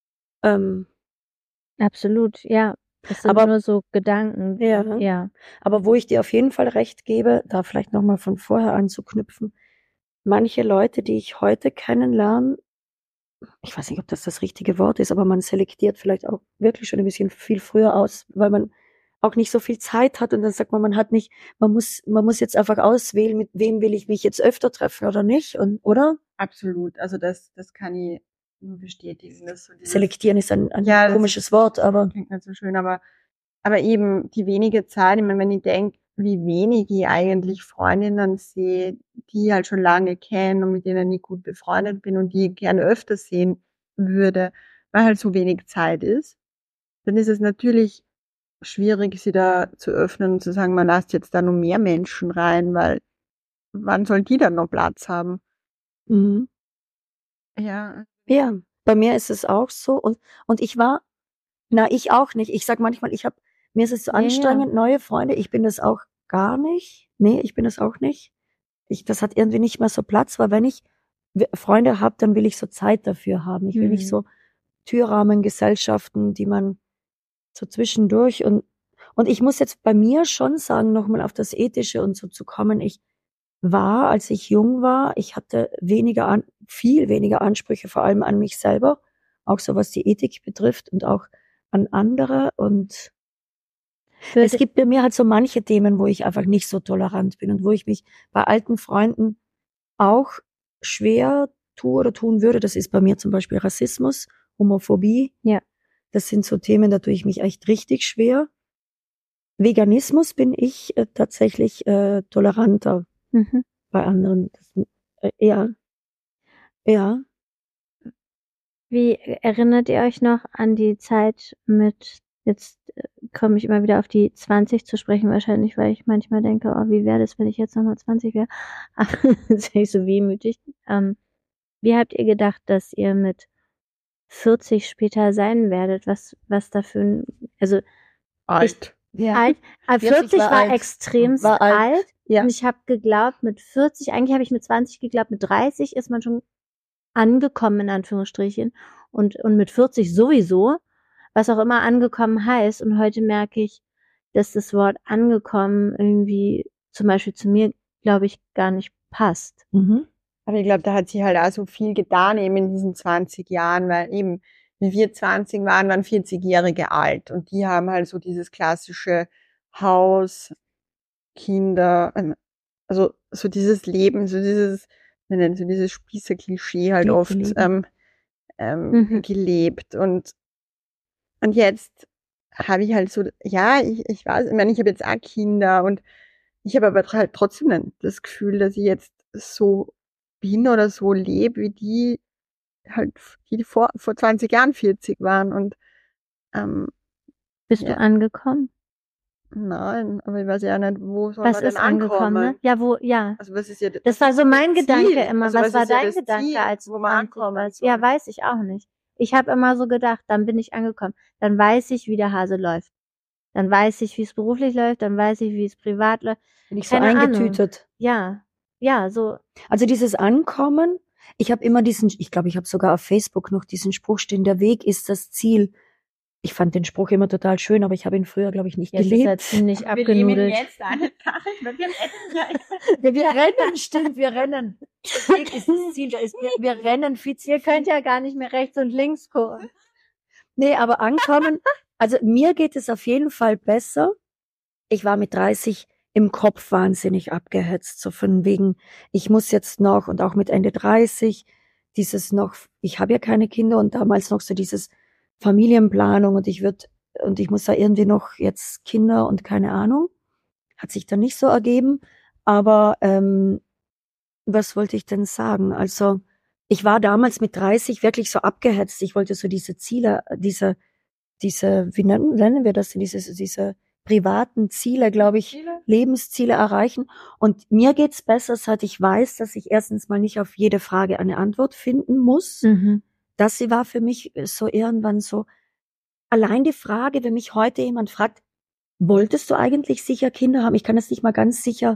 absolut, ja. Das sind nur so Gedanken. Ja. Aber wo ich dir auf jeden Fall recht gebe, da vielleicht nochmal von vorher anzuknüpfen, manche Leute, die ich heute kennenlerne, ich weiß nicht, ob das richtige Wort ist, aber man selektiert vielleicht auch wirklich schon ein bisschen viel früher aus, weil man auch nicht so viel Zeit hat und dann sagt man, man muss jetzt einfach auswählen, mit wem will ich mich jetzt öfter treffen oder nicht, oder? Absolut, also das kann ich nur bestätigen. Dass so selektieren ist ein komisches Wort, aber klingt nicht so schön, aber eben die wenige Zeit, ich meine, wenn ich denke, wie wenig ich eigentlich Freundinnen sehe, die ich halt schon lange kenne und mit denen ich gut befreundet bin und die ich gerne öfter sehen würde, weil halt so wenig Zeit ist, dann ist es natürlich schwierig, sie da zu öffnen und zu sagen, man lasst jetzt da noch mehr Menschen rein, weil wann sollen die dann noch Platz haben? Ja, bei mir ist es auch so und ich auch nicht. Ich sag manchmal, mir ist es so anstrengend, neue Freunde, ich bin das auch gar nicht. Nee, ich bin das auch nicht. Das hat irgendwie nicht mehr so Platz, weil wenn ich Freunde habe, dann will ich so Zeit dafür haben. Ich will nicht so Türrahmengesellschaften, die man so zwischendurch und ich muss jetzt bei mir schon sagen, nochmal auf das Ethische und so zu kommen, als ich jung war, ich hatte viel weniger Ansprüche, vor allem an mich selber, auch so was die Ethik betrifft und auch an andere und es gibt bei mir halt so manche Themen, wo ich einfach nicht so tolerant bin und wo ich mich bei alten Freunden auch schwer tue oder tun würde. Das ist bei mir zum Beispiel Rassismus, Homophobie. Ja. Das sind so Themen, da tue ich mich echt richtig schwer. Veganismus bin ich tatsächlich toleranter bei anderen. Ja. Wie erinnert ihr euch noch an die Zeit jetzt komme ich immer wieder auf die 20 zu sprechen, wahrscheinlich, weil ich manchmal denke, oh, wie wäre das, wenn ich jetzt nochmal 20 wäre? Aber jetzt bin ich so wehmütig. Wie habt ihr gedacht, dass ihr mit 40 später sein werdet, was da für ein, also alt. Alt. 40 war extremst alt. Ja. Und ich habe geglaubt, mit 40, eigentlich habe ich mit 20 geglaubt, mit 30 ist man schon angekommen, in Anführungsstrichen. Und mit 40 sowieso, was auch immer angekommen heißt. Und heute merke ich, dass das Wort angekommen irgendwie zum Beispiel zu mir, glaube ich, gar nicht passt. Mhm. Aber ich glaube, da hat sich halt auch so viel getan eben in diesen 20 Jahren, weil eben, wie wir 20 waren 40-Jährige alt. Und die haben halt so dieses klassische Haus, Kinder, also so dieses Leben, so dieses Spießer-Klischee halt oft gelebt. Und jetzt habe ich halt so, ja, ich weiß, ich meine, ich habe jetzt auch Kinder und ich habe aber halt trotzdem das Gefühl, dass ich jetzt so bin oder so lebe, wie die halt, die vor 20 Jahren 40 waren. Und bist du angekommen? Nein, aber ich weiß ja nicht, wo soll was man denn ist angekommen, ne? Ja. Also was ist ja das war so mein Gedanke Ziel? immer. Also was war dein das Gedanke, Ziel, als wo man ankommen soll? Ja, weiß ich auch nicht. Ich habe immer so gedacht, dann bin ich angekommen. Dann weiß ich, wie der Hase läuft. Dann weiß ich, wie es beruflich läuft. Dann weiß ich, wie es privat läuft. Bin ich so eingetütet. Ja, so. Also dieses Ankommen, ich habe immer ich glaube, ich habe sogar auf Facebook noch diesen Spruch stehen, der Weg ist das Ziel. Ich fand den Spruch immer total schön, aber ich habe ihn früher, glaube ich, nicht gelebt. Ist ja ziemlich abgenudelt. Wir rennen, stimmt, wir rennen. Der Weg ist das Ziel, wir rennen viel zu. Ihr könnt ja gar nicht mehr rechts und links gucken. Nee, aber ankommen, also mir geht es auf jeden Fall besser. Ich war mit 30 im Kopf wahnsinnig abgehetzt, so von wegen, ich muss jetzt noch, und auch mit Ende 30, dieses noch, ich habe ja keine Kinder und damals noch so dieses Familienplanung und ich muss da irgendwie noch jetzt Kinder und keine Ahnung. Hat sich dann nicht so ergeben. Aber was wollte ich denn sagen? Also ich war damals mit 30 wirklich so abgehetzt. Ich wollte so diese Ziele, diese, wie nennen wir das denn, diese privaten Ziele, glaube ich, Lebensziele erreichen. Und mir geht's besser, seit ich weiß, dass ich erstens mal nicht auf jede Frage eine Antwort finden muss. Mhm. Das war für mich so irgendwann so, allein die Frage, wenn mich heute jemand fragt, wolltest du eigentlich sicher Kinder haben? Ich kann es nicht mal ganz sicher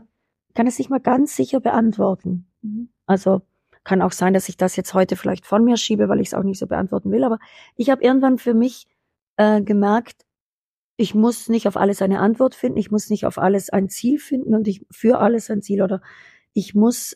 beantworten. Mhm. Also kann auch sein, dass ich das jetzt heute vielleicht von mir schiebe, weil ich es auch nicht so beantworten will. Aber ich habe irgendwann für mich gemerkt, ich muss nicht auf alles eine Antwort finden, ich muss nicht auf alles ein Ziel finden und ich für alles ein Ziel oder ich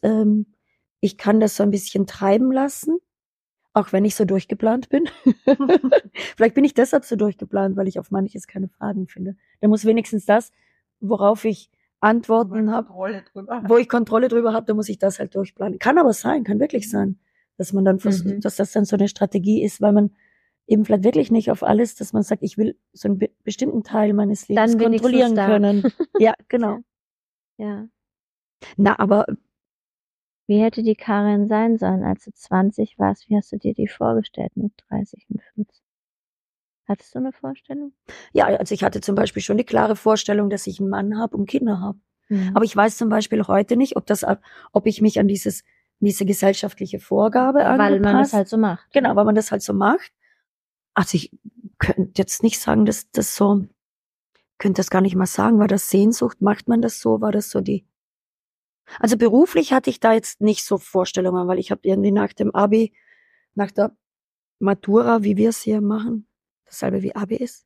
kann das so ein bisschen treiben lassen. Auch wenn ich so durchgeplant bin. Vielleicht bin ich deshalb so durchgeplant, weil ich auf manches keine Fragen finde. Da muss wenigstens das, worauf ich Antworten habe, wo ich Kontrolle drüber habe, da muss ich das halt durchplanen. Kann aber sein, kann wirklich sein, dass man dann dass das dann so eine Strategie ist, weil man eben vielleicht wirklich nicht auf alles, dass man sagt, ich will so einen bestimmten Teil meines Lebens dann kontrollieren können. Ja, genau. Ja. Na, aber wie hätte die Karin sein sollen, als du 20 warst? Wie hast du dir die vorgestellt mit 30 und 50? Hattest du eine Vorstellung? Ja, also ich hatte zum Beispiel schon die klare Vorstellung, dass ich einen Mann habe und Kinder habe. Mhm. Aber ich weiß zum Beispiel heute nicht, ob ich mich an diese gesellschaftliche Vorgabe angepasst. Weil man das halt so macht. Genau, weil man das halt so macht. Also ich könnte jetzt nicht sagen, dass das so, könnte das gar nicht mal sagen, war das Sehnsucht, macht man das so, war das so also beruflich hatte ich da jetzt nicht so Vorstellungen, weil ich habe irgendwie nach dem Abi, nach der Matura, wie wir es hier machen, dasselbe wie Abi ist,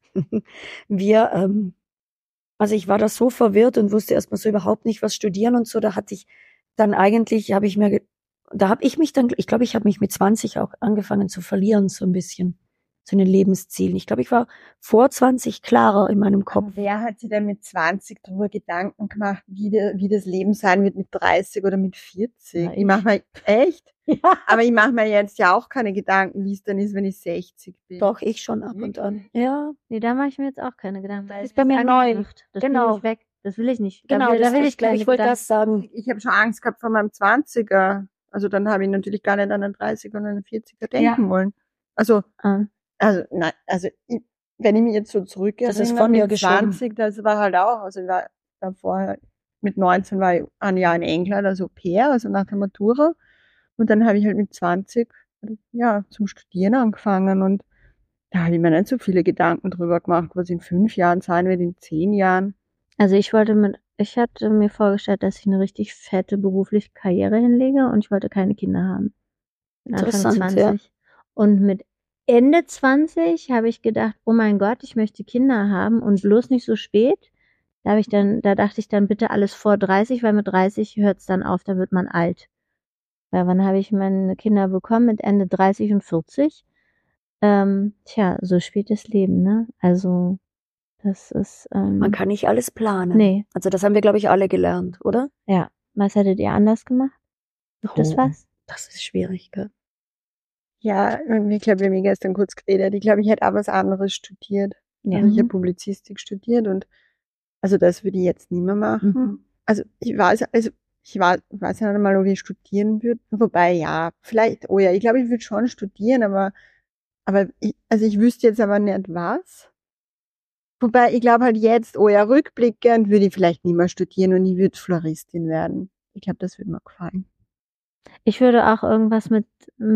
also ich war da so verwirrt und wusste erstmal so überhaupt nicht, was studieren und so, da hatte ich dann eigentlich, ich glaube, ich habe mich mit 20 auch angefangen zu verlieren, so ein bisschen, zu den Lebenszielen. Ich glaube, ich war vor 20 klarer in meinem Kopf. Wer hat sich denn mit 20 darüber Gedanken gemacht, wie das Leben sein wird mit 30 oder mit 40? Ja, ich mache mir echt, ja. Aber ich mache mir jetzt ja auch keine Gedanken, wie es dann ist, wenn ich 60 bin. Doch, ich schon ab und an. Ja. Nee, da mache ich mir jetzt auch keine Gedanken. Das ist bei mir neu. Das genau. will ich weg. Das will ich nicht. Genau, da will ich ich wollte das sagen. Ich habe schon Angst gehabt vor meinem 20er. Also dann habe ich natürlich gar nicht an einen 30er und einen 40er denken wollen. Also wenn ich mich jetzt so zurückerinnere, das ist von mir mit 20, das war halt auch, also ich war vorher, mit 19 war ich ein Jahr in England, also Au pair, also nach der Matura. Und dann habe ich halt mit 20, zum Studieren angefangen und da habe ich mir nicht so viele Gedanken drüber gemacht, was in 5 Jahren sein wird, in 10 Jahren. Also ich hatte mir vorgestellt, dass ich eine richtig fette berufliche Karriere hinlege und ich wollte keine Kinder haben. Anfang 20. Ja. Und mit Ende 20 habe ich gedacht, oh mein Gott, ich möchte Kinder haben und bloß nicht so spät. Da dachte ich dann bitte alles vor 30, weil mit 30 hört es dann auf, da wird man alt. Weil wann habe ich meine Kinder bekommen? Mit Ende 30 und 40. So spätes Leben, ne? Also das ist... Man kann nicht alles planen. Nee. Also das haben wir, glaube ich, alle gelernt, oder? Ja. Was hättet ihr anders gemacht? Gibt es was? Das ist schwierig, gell? Ja, ich glaube, wir haben gestern kurz geredet. Ich glaube, ich hätte auch was anderes studiert. Ja. Also ich habe Publizistik studiert und also das würde ich jetzt nicht mehr machen. Mhm. Also ich weiß ja nicht mal, ob ich studieren würde. Wobei, ja, vielleicht, ich glaube, ich würde schon studieren, aber ich wüsste jetzt aber nicht was. Wobei, ich glaube halt jetzt, rückblickend würde ich vielleicht nicht mehr studieren und ich würde Floristin werden. Ich glaube, das würde mir gefallen. Ich würde auch irgendwas mit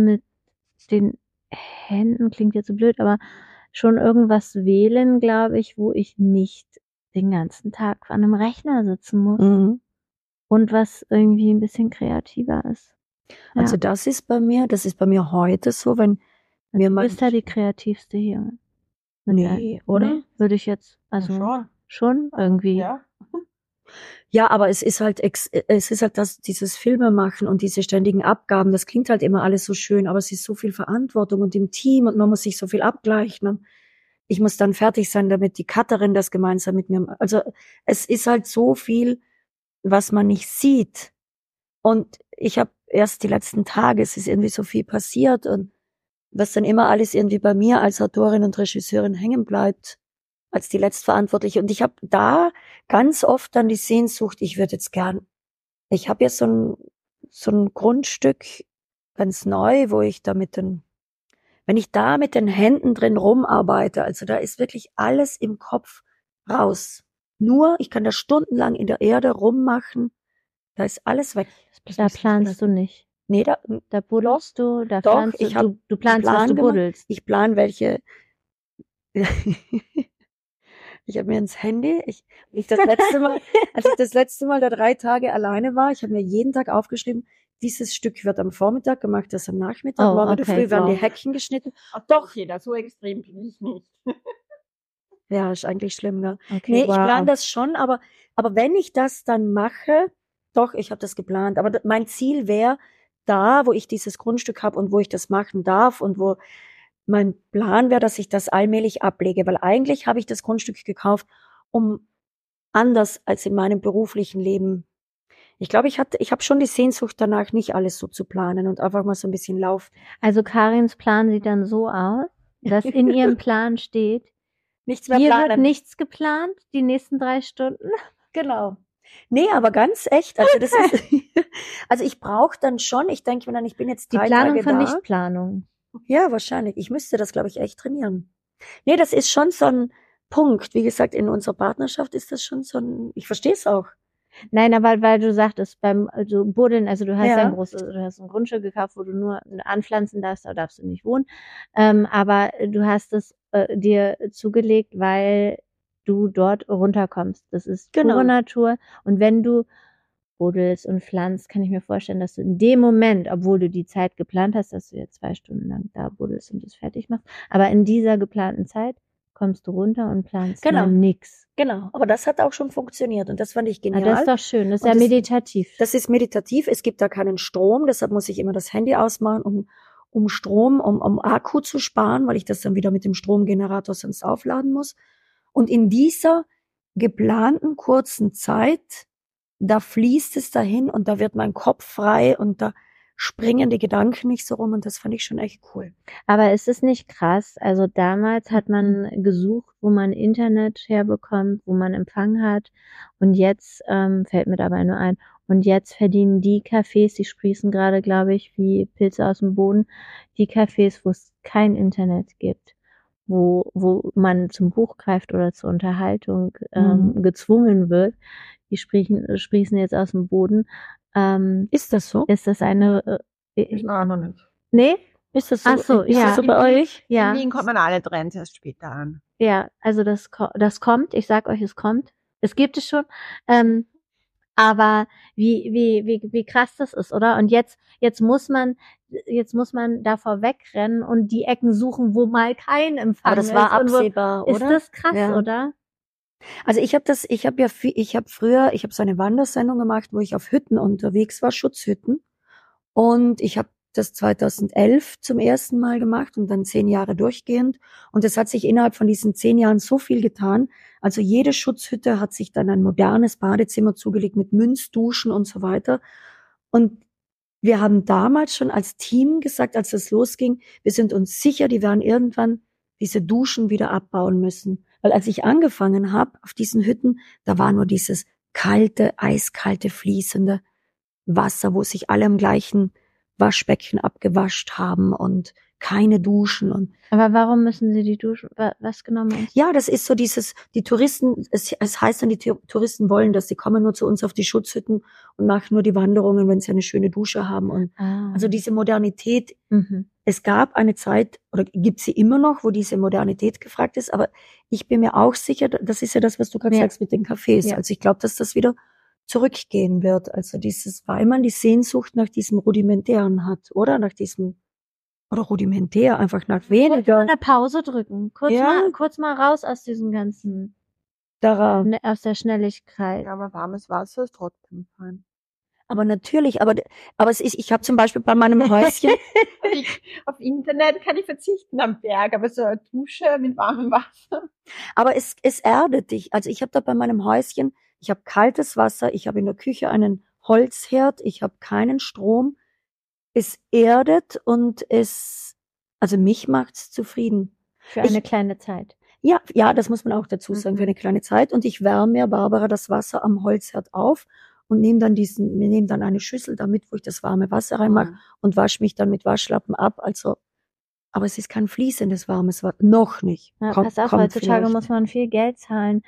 den Händen, klingt jetzt so blöd, aber schon irgendwas wählen, glaube ich, wo ich nicht den ganzen Tag an einem Rechner sitzen muss. Mhm. Und was irgendwie ein bisschen kreativer ist. Ja. Also das ist bei mir heute so, wenn mir du bist ja die kreativste hier. Nee, oder? Nee, würde ich jetzt, schon irgendwie. Ja. Ja, aber es ist halt dieses Filmemachen und diese ständigen Abgaben, das klingt halt immer alles so schön, aber es ist so viel Verantwortung und im Team und man muss sich so viel abgleichen und ich muss dann fertig sein, damit die Cutterin das gemeinsam mit mir, also es ist halt so viel, was man nicht sieht und ich habe erst die letzten Tage, es ist irgendwie so viel passiert und was dann immer alles irgendwie bei mir als Autorin und Regisseurin hängen bleibt, als die Letztverantwortliche. Und ich habe da ganz oft dann die Sehnsucht, ich habe jetzt so ein Grundstück ganz neu, wo ich da wenn ich da mit den Händen drin rumarbeite, also da ist wirklich alles im Kopf raus. Nur, ich kann da stundenlang in der Erde rummachen, da ist alles weg. Da planst du nicht. Nee, da buddelst du, da doch, planst du planst, was du buddelst. Ich plan welche. Ich habe mir ins Handy, als ich das letzte Mal da 3 Tage alleine war, ich habe mir jeden Tag aufgeschrieben, dieses Stück wird am Vormittag gemacht, das am Nachmittag, morgen in der Früh werden die Häkchen geschnitten. Ach doch, jeder, so extrem bin ich nicht. Ja, ist eigentlich schlimm, ne? Okay, nee, ich plane das schon, aber wenn ich das dann mache, doch, ich habe das geplant, aber mein Ziel wäre, da, wo ich dieses Grundstück habe und wo ich das machen darf und wo mein Plan wäre, dass ich das allmählich ablege, weil eigentlich habe ich das Grundstück gekauft, um anders als in meinem beruflichen Leben. Ich glaube, ich habe schon die Sehnsucht danach, nicht alles so zu planen und einfach mal so ein bisschen laufen. Also Karins Plan sieht dann so aus, dass in ihrem Plan steht, nichts mehr planen. Hier wird nichts geplant, die nächsten 3 Stunden. Genau. Nee, aber ganz echt, also das ist, also ich brauche dann schon, ich denke mir dann, ich bin jetzt 3 Tage da. Die Planung von Nichtplanung. Ja, wahrscheinlich. Ich müsste das, glaube ich, echt trainieren. Nee, das ist schon so ein Punkt. Wie gesagt, in unserer Partnerschaft ist das schon so ein, ich verstehe es auch. Nein, aber weil du sagtest, beim Buddeln, also du hast du hast ein Grundstück gekauft, wo du nur anpflanzen darfst, da darfst du nicht wohnen. Aber du hast es dir zugelegt, weil du dort runterkommst. Das ist pure Natur. Und wenn du buddelst und pflanzt, kann ich mir vorstellen, dass du in dem Moment, obwohl du die Zeit geplant hast, dass du jetzt 2 Stunden lang da buddelst und das fertig machst, aber in dieser geplanten Zeit kommst du runter und planst nix. Genau, aber das hat auch schon funktioniert und das fand ich genial. Das ist doch schön, das ist ja meditativ. Das ist meditativ, es gibt da keinen Strom, deshalb muss ich immer das Handy ausmachen, um Strom, um Akku zu sparen, weil ich das dann wieder mit dem Stromgenerator sonst aufladen muss. Und in dieser geplanten kurzen Zeit, da fließt es dahin und da wird mein Kopf frei und da springen die Gedanken nicht so rum und das fand ich schon echt cool. Aber ist es nicht krass? Also damals hat man gesucht, wo man Internet herbekommt, wo man Empfang hat und jetzt fällt mir dabei nur ein, und jetzt verdienen die Cafés, die sprießen gerade, glaube ich, wie Pilze aus dem Boden, die Cafés, wo es kein Internet gibt, wo man zum Buch greift oder zur Unterhaltung gezwungen wird, die sprießen jetzt aus dem Boden. Ist das so? Ist das eine... Ich noch nicht. Nee? Ist das so? Ach so, ist ja. das so bei euch? Ja. In Wien kommen alle Trends erst später an. Ja, also das kommt. Ich sag euch, es kommt. Es gibt es schon. Aber wie krass das ist, oder? Und jetzt muss man davor wegrennen und die Ecken suchen, wo mal kein Empfang ist. Aber das war absehbar, oder? Ist das krass, Ja. oder? Also ich habe früher so eine Wandersendung gemacht, wo ich auf Hütten unterwegs war, Schutzhütten. Und ich habe das 2011 zum ersten Mal gemacht und dann 10 Jahre durchgehend. Und es hat sich innerhalb von diesen 10 Jahren so viel getan. Also jede Schutzhütte hat sich dann ein modernes Badezimmer zugelegt mit Münzduschen und so weiter. Und wir haben damals schon als Team gesagt, als das losging, wir sind uns sicher, die werden irgendwann diese Duschen wieder abbauen müssen. Weil als ich angefangen habe auf diesen Hütten, da war nur dieses kalte, eiskalte, fließende Wasser, wo sich alle im gleichen Waschbecken abgewascht haben und keine Duschen und. Aber warum müssen sie die Duschen? Was genau meinst du? Ja, das ist so die Touristen, es heißt dann, die Touristen wollen das, die kommen nur zu uns auf die Schutzhütten und machen nur die Wanderungen, wenn sie eine schöne Dusche haben und also diese Modernität. Es gab eine Zeit, oder gibt sie immer noch, wo diese Modernität gefragt ist, aber ich bin mir auch sicher, das ist ja das, was du gerade sagst mit den Cafés. Ja. Also ich glaube, dass das wieder zurückgehen wird. Also weil man die Sehnsucht nach diesem Rudimentären hat, oder? Nach diesem, oder rudimentär, einfach nach weniger. Eine Pause drücken. Kurz mal raus aus diesem ganzen, aus der Schnelligkeit. Ja, aber warmes Wasser ist trotzdem fein. Aber natürlich, aber es ist, ich habe zum Beispiel bei meinem Häuschen. Auf Internet kann ich verzichten am Berg, aber so eine Dusche mit warmem Wasser. Aber es erdet dich. Also ich habe da bei meinem Häuschen, ich habe kaltes Wasser, ich habe in der Küche einen Holzherd, ich habe keinen Strom. Es erdet und also mich macht's zufrieden. Für eine kleine Zeit. Ja, das muss man auch dazu sagen, für eine kleine Zeit. Und ich wärme mir, Barbara, das Wasser am Holzherd auf und nehme dann eine Schüssel damit, wo ich das warme Wasser reinmache und wasche mich dann mit Waschlappen ab. Also, aber es ist kein fließendes warmes Wasser. Noch nicht. Ja, pass auf, heutzutage muss man viel Geld zahlen,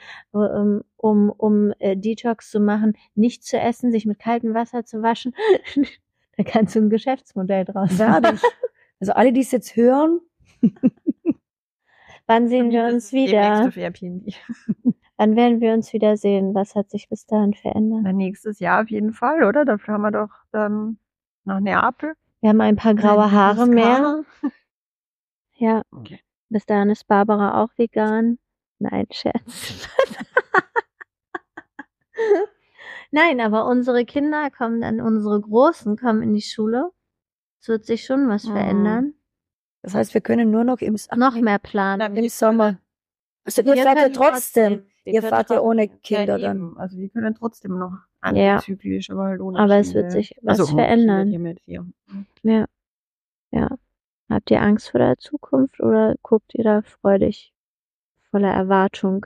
um Detox zu machen, nicht zu essen, sich mit kaltem Wasser zu waschen. Da kannst du ein Geschäftsmodell draus machen. Also alle, die es jetzt hören. Wann sehen wir uns wieder? Wann werden wir uns wiedersehen? Was hat sich bis dahin verändert? Na, nächstes Jahr auf jeden Fall, oder? Dafür haben wir doch dann nach Neapel. Wir haben ein paar graue Haare mehr. Ja. Okay. Bis dahin ist Barbara auch vegan. Nein, Scherz. Nein, aber unsere Großen kommen in die Schule. Es wird sich schon was verändern. Das heißt, wir können nur noch noch mehr planen. Im Sommer. Also ihr fahrt ja trotzdem. Ihr fahrt ja ohne Kinder dann. Also wir können trotzdem noch antizyklisch, aber halt ohne Kinder. Aber es wird sich was verändern. Ja. Habt ihr Angst vor der Zukunft oder guckt ihr da freudig voller Erwartung?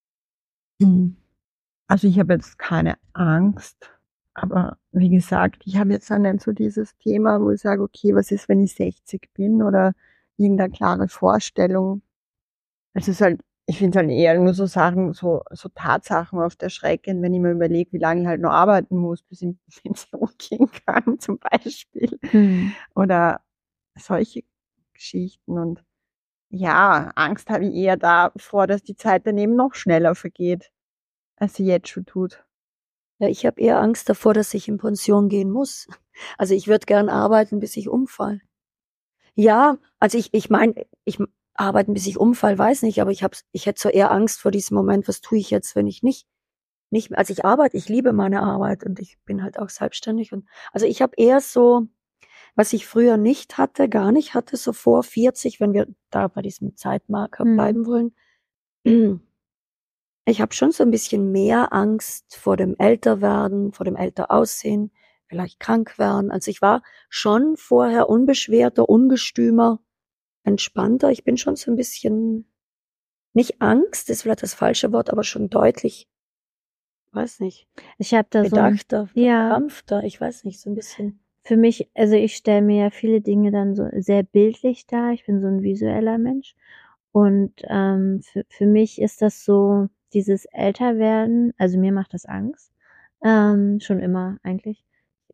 Also ich habe jetzt keine Angst, aber wie gesagt, ich habe jetzt dann nicht so dieses Thema, wo ich sage, okay, was ist, wenn ich 60 bin oder irgendeine klare Vorstellung. Es ist halt, ich finde halt eher nur so Sachen, so Tatsachen auf der Strecke, wenn ich mir überlege, wie lange ich halt noch arbeiten muss, bis ich in Pension gehen kann, zum Beispiel. Oder solche Geschichten. Und ja, Angst habe ich eher davor, dass die Zeit daneben noch schneller vergeht, als sie jetzt schon tut. Ja, ich habe eher Angst davor, dass ich in Pension gehen muss. Also ich würde gern arbeiten, bis ich umfall. Ja, also ich meine, ich arbeiten, bis ich umfall, weiß nicht, aber ich hätte so eher Angst vor diesem Moment, was tue ich jetzt, wenn ich nicht also ich arbeite, ich liebe meine Arbeit und ich bin halt auch selbstständig und also ich habe eher so, was ich früher gar nicht hatte, so vor 40, wenn wir da bei diesem Zeitmarker bleiben wollen. Ich habe schon so ein bisschen mehr Angst vor dem Älterwerden, vor dem Älteraussehen, vielleicht krank werden. Also ich war schon vorher unbeschwerter, ungestümer, entspannter. Ich bin schon so ein bisschen, nicht Angst, ist vielleicht das falsche Wort, aber schon deutlich, weiß nicht. Ich habe da bedachter, verkrampfter, ich weiß nicht, so ein bisschen. Für mich, also ich stelle mir ja viele Dinge dann so sehr bildlich dar. Ich bin so ein visueller Mensch. Und für mich ist das so, dieses Älterwerden, also mir macht das Angst. Schon immer eigentlich.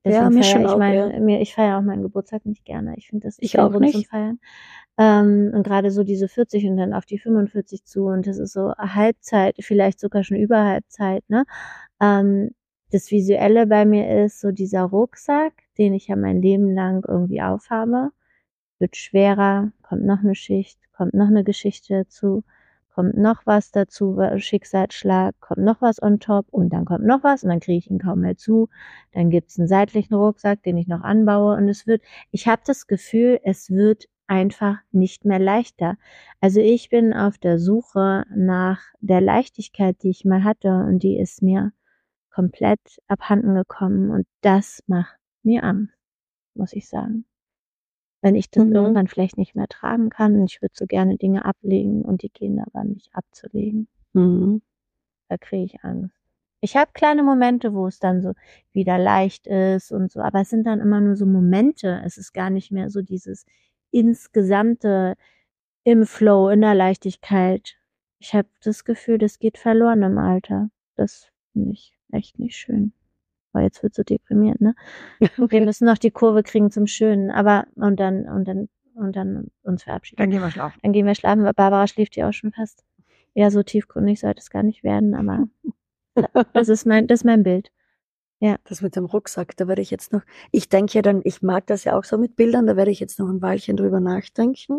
Deswegen mir schon ich feiere auch meinen Geburtstag nicht gerne. Ich finde, das ist ich auch Grund nicht zum Feiern. Und gerade so diese 40 und dann auf die 45 zu und das ist so Halbzeit, vielleicht sogar schon über Halbzeit, ne? Das Visuelle bei mir ist so dieser Rucksack, den ich ja mein Leben lang irgendwie aufhabe, wird schwerer, kommt noch eine Schicht, kommt noch eine Geschichte dazu, kommt noch was dazu, Schicksalsschlag, kommt noch was on top und dann kommt noch was und dann kriege ich ihn kaum mehr zu. Dann gibt's einen seitlichen Rucksack, den ich noch anbaue und ich habe das Gefühl, es wird einfach nicht mehr leichter. Also ich bin auf der Suche nach der Leichtigkeit, die ich mal hatte und die ist mir komplett abhanden gekommen und das macht mir Angst, muss ich sagen. Wenn ich das irgendwann vielleicht nicht mehr tragen kann und ich würde so gerne Dinge ablegen und die gehen aber nicht abzulegen. Da kriege ich Angst. Ich habe kleine Momente, wo es dann so wieder leicht ist und so, aber es sind dann immer nur so Momente. Es ist gar nicht mehr so dieses insgesamte im Flow, in der Leichtigkeit. Ich habe das Gefühl, das geht verloren im Alter. Das finde ich echt nicht schön. Aber jetzt wird so deprimiert, ne? Wir müssen noch die Kurve kriegen zum Schönen, aber und dann uns verabschieden. Dann gehen wir schlafen. Dann gehen wir schlafen, weil Barbara schläft ja auch schon fast. Ja, so tiefgründig sollte es gar nicht werden, aber das ist mein Bild. Ja. Das mit dem Rucksack, da werde ich jetzt noch, ich denke ja dann, ich mag das ja auch so mit Bildern, da werde ich jetzt noch ein Weilchen drüber nachdenken.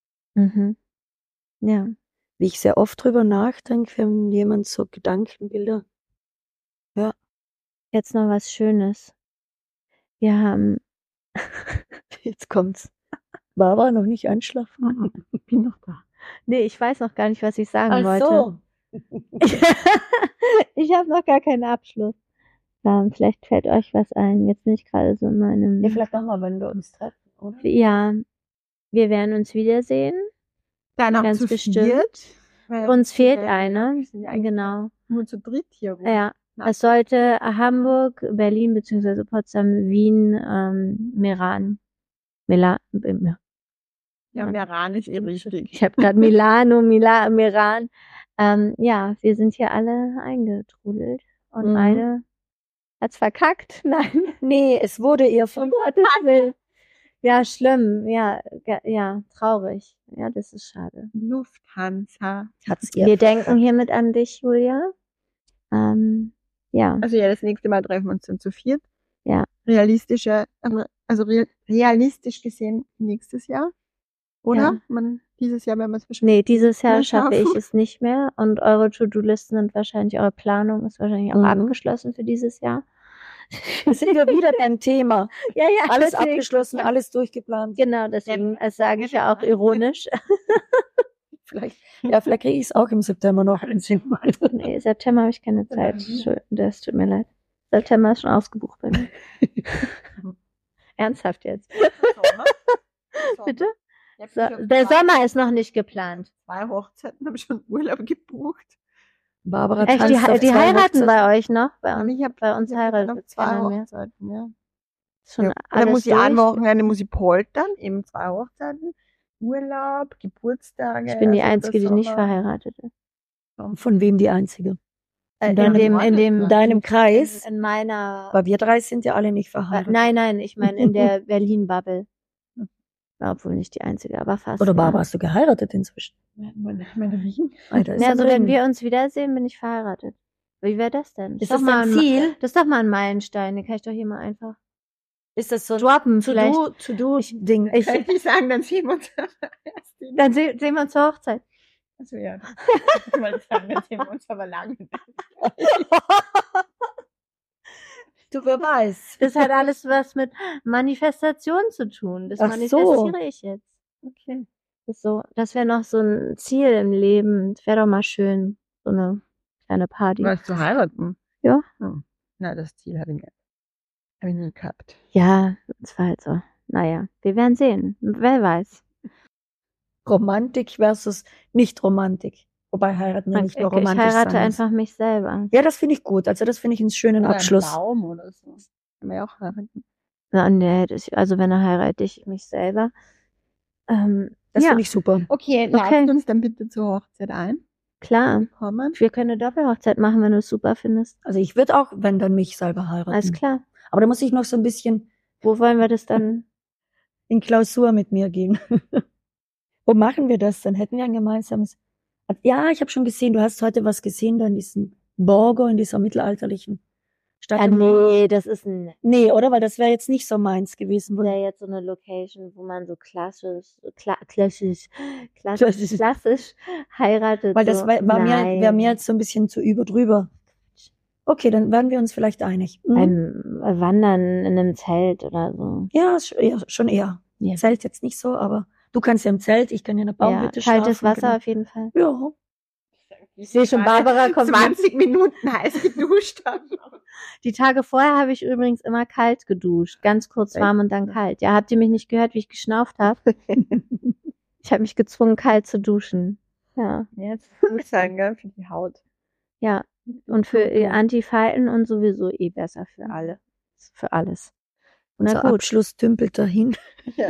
Ja. Wie ich sehr oft drüber nachdenke, wenn jemand so Gedankenbilder. Ja. Jetzt noch was Schönes. Wir haben. Jetzt kommt's. Barbara, noch nicht einschlafen? Ich bin noch da. Nee, ich weiß noch gar nicht, was ich sagen wollte. So. Ich habe noch gar keinen Abschluss. Vielleicht fällt euch was ein. Jetzt bin ich gerade so in meinem. Ja, vielleicht nochmal, wenn wir uns treffen, oder? Ja, wir werden uns wiedersehen. Dann auch Ganz zu bestimmt. viert. Uns fehlt eine. Genau. Nur zu dritt hier rum. Ja. Es sollte Hamburg, Berlin bzw. Potsdam, Wien, Meran. Ja, Meran ist richtig. Ich habe gerade Meran. Ja, wir sind hier alle eingetrudelt. Und eine hat's verkackt. Nein. Nee, es wurde ihr von Ja, schlimm. Ja, traurig. Ja, das ist schade. Lufthansa. Hat's ihr. Wir denken hiermit an dich, Julia. Ja. Also ja, das nächste Mal treffen wir uns dann zu viert. Ja. Realistisch gesehen nächstes Jahr. Oder? Ja. Dieses Jahr werden wir es wahrscheinlich. Nee, dieses Jahr nicht schaffe ich schaffen. es nicht mehr. Und eure To-Do-Listen sind wahrscheinlich, eure Planung ist wahrscheinlich auch abgeschlossen für dieses Jahr. Das sind wir wieder beim Thema. Ja, Alles deswegen. abgeschlossen, alles durchgeplant. Genau, deswegen sage ich ja auch ironisch. Vielleicht kriege ich es auch im September noch. Nee, September habe ich keine Zeit. Das tut mir leid. September ist schon ausgebucht bei mir. Ernsthaft jetzt. Bitte? Der Sommer ist noch nicht geplant. 2 Hochzeiten habe ich schon Urlaub gebucht. Barbara Echt, tanzt auf die 2 heiraten Hochzeiten. bei euch noch? Bei uns heiratet 2 keiner mehr. Hochzeiten, ja. Schon Dann alles muss ich durch. ein Wochenende muss ich poltern, eben 2 Hochzeiten, Urlaub, Geburtstage. Ich bin die also Einzige, die der nicht Sommer. verheiratet ist. Von wem die Einzige? In In deinem Kreis? In meiner. Weil wir 3 sind ja alle nicht verheiratet. Nein, ich meine in der Berlin-Bubble. Obwohl nicht die Einzige, aber fast. Oder Barbara, hast du geheiratet inzwischen? Meine Ring. Alter, ist Ja, also ein wenn Ring. wir uns wiedersehen, bin ich verheiratet. Wie wäre das denn? Ist das dein Ziel? Das ist doch mal ein Meilenstein. Den kann ich doch hier mal einfach Ist das so droppen. Vielleicht. To-Do-Ding? Ich kann nicht sagen, dann sehen wir uns erst. Dann sehen wir uns zur Hochzeit. Also ja. Ich wollte sagen, dann sehen wir uns aber lange. Du, wer weiß. Das hat alles was mit Manifestation zu tun. Das Ach so. manifestiere ich jetzt. Okay. Das wäre noch so ein Ziel im Leben. Das wäre doch mal schön. So eine kleine Party. Was zu heiraten? Ja. Na, das Ziel habe ich nie gehabt. Ja, das war halt so. Naja, wir werden sehen. Wer weiß. Romantik versus Nicht-Romantik. Wobei heiraten ja nicht nur Ich romantisch heirate sein muss. einfach mich selber. Ja, das finde ich gut. Also das finde ich einen schönen Oder Abschluss. Ein Baum oder so. Kann man ja auch heiraten. Ja, nee, also wenn er heirate ich mich selber. Das ja, finde ich super. Okay, ladet uns dann bitte zur Hochzeit ein. klar. Kommen. Wir können eine Doppelhochzeit machen, wenn du es super findest. Also ich würde auch, wenn dann mich selber heiraten. Alles klar. Aber da muss ich noch so ein bisschen. Wo wollen wir das dann? In Klausur mit mir gehen. Wo machen wir das? Dann hätten wir ein gemeinsames. Ja, ich habe schon gesehen, du hast heute was gesehen da in diesem Borgo, in dieser mittelalterlichen Stadt. Nee, das ist ein. Nee, oder? Weil das wäre jetzt nicht so meins gewesen. Das wäre jetzt so eine Location, wo man so klassisch heiratet. Weil das so. wäre mir jetzt so ein bisschen zu drüber. Okay, dann werden wir uns vielleicht einig. Beim Wandern in einem Zelt oder so. Ja, schon eher. Ja. Zelt jetzt nicht so, aber du kannst ja im Zelt, ich kann ja in der Baumhütte schlafen. Kaltes Wasser auf jeden Fall. Ja. Ich sehe schon, Barbara kommt 20 Minuten heiß geduscht haben. Die Tage vorher habe ich übrigens immer kalt geduscht. Ganz kurz warm und dann kalt. Ja, habt ihr mich nicht gehört, wie ich geschnauft habe? Ich habe mich gezwungen, kalt zu duschen. Ja. Jetzt gut sein, gell, für die Haut. Ja. Und für Antifalten und sowieso besser für alle. Für alles. Unser Abschluss dümpelt dahin. Ja.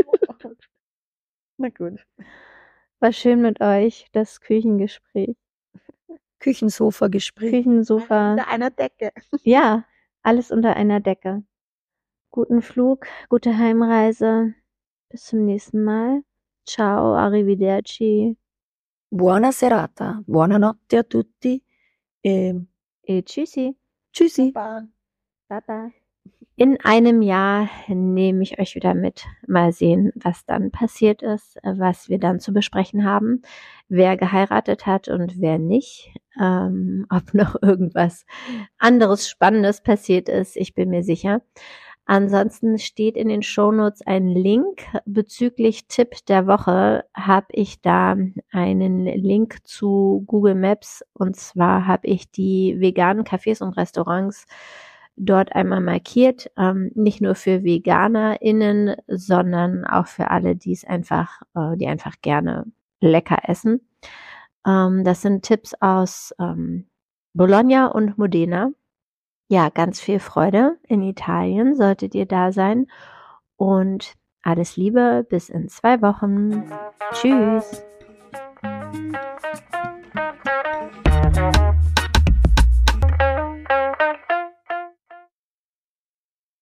Na gut. War schön mit euch, das Küchengespräch. Küchensofa-Gespräch. Küchensofa. Unter einer Decke. Ja, alles unter einer Decke. Guten Flug, gute Heimreise. Bis zum nächsten Mal. Ciao, arrivederci. Buona serata. Buonanotte a tutti. Tschüssi. Tschüssi. Baba. Baba. In einem Jahr nehme ich euch wieder mit. Mal sehen, was dann passiert ist, was wir dann zu besprechen haben, wer geheiratet hat und wer nicht, ob noch irgendwas anderes Spannendes passiert ist. Ich bin mir sicher. Ansonsten steht in den Shownotes ein Link bezüglich Tipp der Woche. Habe ich da einen Link zu Google Maps, und zwar habe ich die veganen Cafés und Restaurants dort einmal markiert, nicht nur für VeganerInnen, sondern auch für alle, die einfach gerne lecker essen. Das sind Tipps aus Bologna und Modena. Ja, ganz viel Freude in Italien, solltet ihr da sein. Und alles Liebe, bis in 2 Wochen. Tschüss.